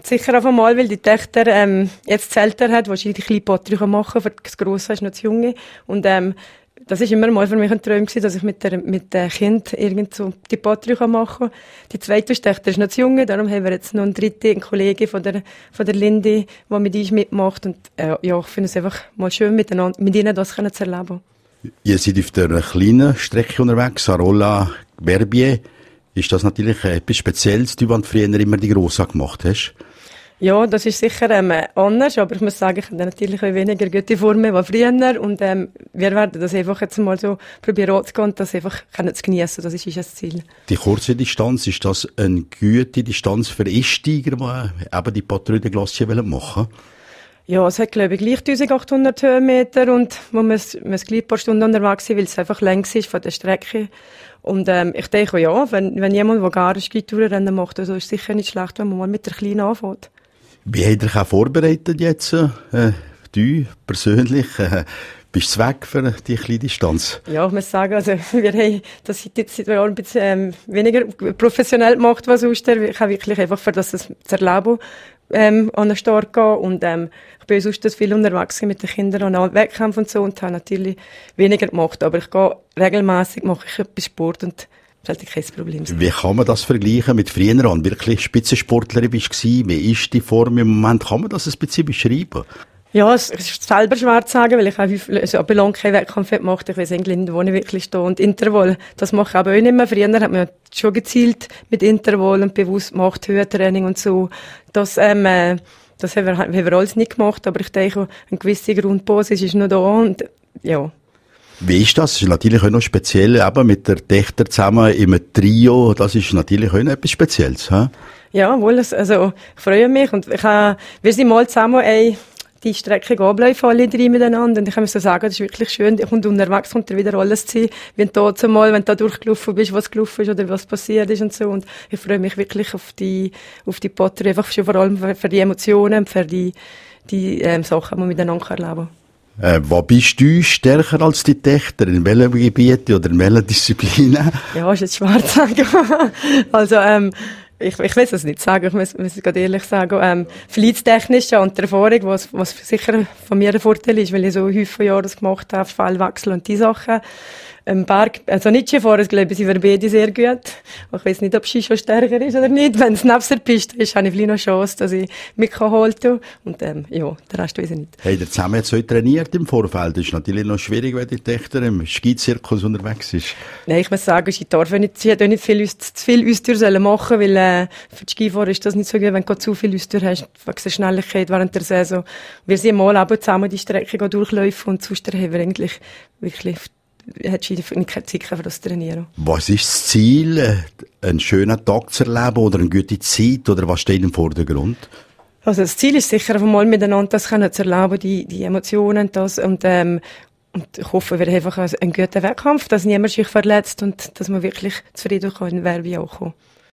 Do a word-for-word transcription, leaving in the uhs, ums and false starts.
sicher auf einmal, weil die Töchter ähm, jetzt Zelter hat, wo sie die kleine Pottery machen kann, für das Grosse ist noch zu junge. Und ähm, das ist immer mal für mich ein Traum gewesen, dass ich mit der mit dem Kind irgend so die Pottery machen kann. Die zweite Tochter ist noch zu junge, darum haben wir jetzt noch eine dritte, eine Kollegin von der von der Lindi, die mit uns mitmacht. Und äh, ja, ich finde es einfach mal schön, miteinander, mit ihnen das können zu erleben. Ihr seid auf der kleinen Strecke unterwegs, Arolla, Verbier. Ist das natürlich etwas Spezielles, wenn du früher immer die Grossa gemacht hast? Ja, das ist sicher ähm, anders, aber ich muss sagen, ich habe natürlich auch weniger gute Formen als früher und ähm, wir werden das einfach jetzt mal so probieren anzugehen und das einfach zu geniessen, das ist unser Ziel. Die kurze Distanz, ist das eine gute Distanz für Einsteiger, die eben die Patrouille de Glacier machen wollen? Ja, es hat, glaube ich, gleich eintausendachthundert Höhenmeter und wo man es gleich ein paar Stunden unterwegs sind, weil es einfach längst ist von der Strecke. Und ähm, ich denke, ja, wenn, wenn jemand, der gar ein Skitourenrennen macht, also ist es sicher nicht schlecht, wenn man mal mit der Kleinen anfängt. Wie habt ihr euch auch vorbereitet jetzt, äh, du persönlich? Äh, bist du weg für die kleine Distanz? Ja, ich muss sagen, also, wir haben das jetzt seit Jahren ein bisschen ähm, weniger professionell gemacht, was sonst. Ich habe wirklich einfach für das zu erleben, ähm, an den Start gehen. Und, ähm, ich bin sonst viel unterwegs mit den Kindern an Wettkämpfen und so und habe natürlich weniger gemacht. Aber ich gehe regelmässig, mache ich etwas Sport und das ist kein Problem. Wie kann man das vergleichen mit früher an? Wirklich Spitzensportlerin bist du gewesen? Wie ist die Form im Moment? Kann man das ein bisschen beschreiben? Ja, es ist selber schwer zu sagen, weil ich auch also lange keinen Wettkampf gemacht. Ich weiss eigentlich nicht, wo ich wirklich stehe. Und Intervall, das mache ich aber auch nicht mehr. Früher hat man schon gezielt mit Intervall und bewusst gemacht, Höhentraining und so. Das, ähm, äh, das haben wir, haben wir alles nicht gemacht, aber ich denke, eine gewisse Grundbasis ist noch da und, ja. Wie ist das? Das ist natürlich auch noch speziell, eben mit der Tochter zusammen im Trio. Das ist natürlich auch noch etwas Spezielles, he? Ja, wohl, also, ich freue mich und ich, äh, wir sind mal zusammen, ey, die Strecke abläuft alle drei miteinander und ich kann mir so sagen, das ist wirklich schön, und unterwegs kommt dir wieder alles zu sehen, wenn du da zumal, wenn du da durchgelaufen bist, was gelaufen ist oder was passiert ist und so und ich freue mich wirklich auf die, auf die Pottery, einfach schon vor allem für, für die Emotionen, für die, die, ähm, Sachen, die wir miteinander erleben. Äh, wo bist du stärker als die Töchter? In welchem Gebiet oder in welcher Disziplin? Ja, ist jetzt schwer zu sagen. Also, ähm, ich, ich will es nicht sagen, ich muss, muss es gerade ehrlich sagen. Ähm, verletztechnisch ja, und die Erfahrung, was, was sicher von mir ein Vorteil ist, weil ich so häufig Jahre das gemacht habe, Fallwechsel und die Sachen. Ähm, Berg, also nicht Skifahren, glaube ich, sind wir beide sehr gut. Ich weiß nicht, ob Ski schon stärker ist oder nicht. Wenn es neben der Piste ist, habe ich vielleicht noch Chance, dass ich mitholen kann. Und, ähm, ja, den Rest weiß ich nicht. Habt ihr zusammen jetzt heute trainiert im Vorfeld? Das ist natürlich noch schwierig, wenn die Tochter im Skizirkus unterwegs ist. Nein, ich muss sagen, sie darf nicht, sie hat auch nicht viel, zu viel Austausch machen, weil, äh, für die Skifahren ist das nicht so gut, wenn du zu viel Austausch hast, wegen der Schnelligkeit während der Saison. Wir sind mal aber zusammen die Strecke durchlaufen und sonst haben wir eigentlich wirklich hat sie keine Zeit für das Trainieren. Was ist das Ziel? Einen schönen Tag zu erleben oder eine gute Zeit? Oder was steht im Vordergrund? Also das Ziel ist sicher, einmal miteinander das können zu erleben, die, die Emotionen, das, und, ähm, und ich hoffe, wir haben einfach einen guten Wettkampf, dass niemand sich verletzt und dass man wirklich zufrieden kann, wer wie auch kommt.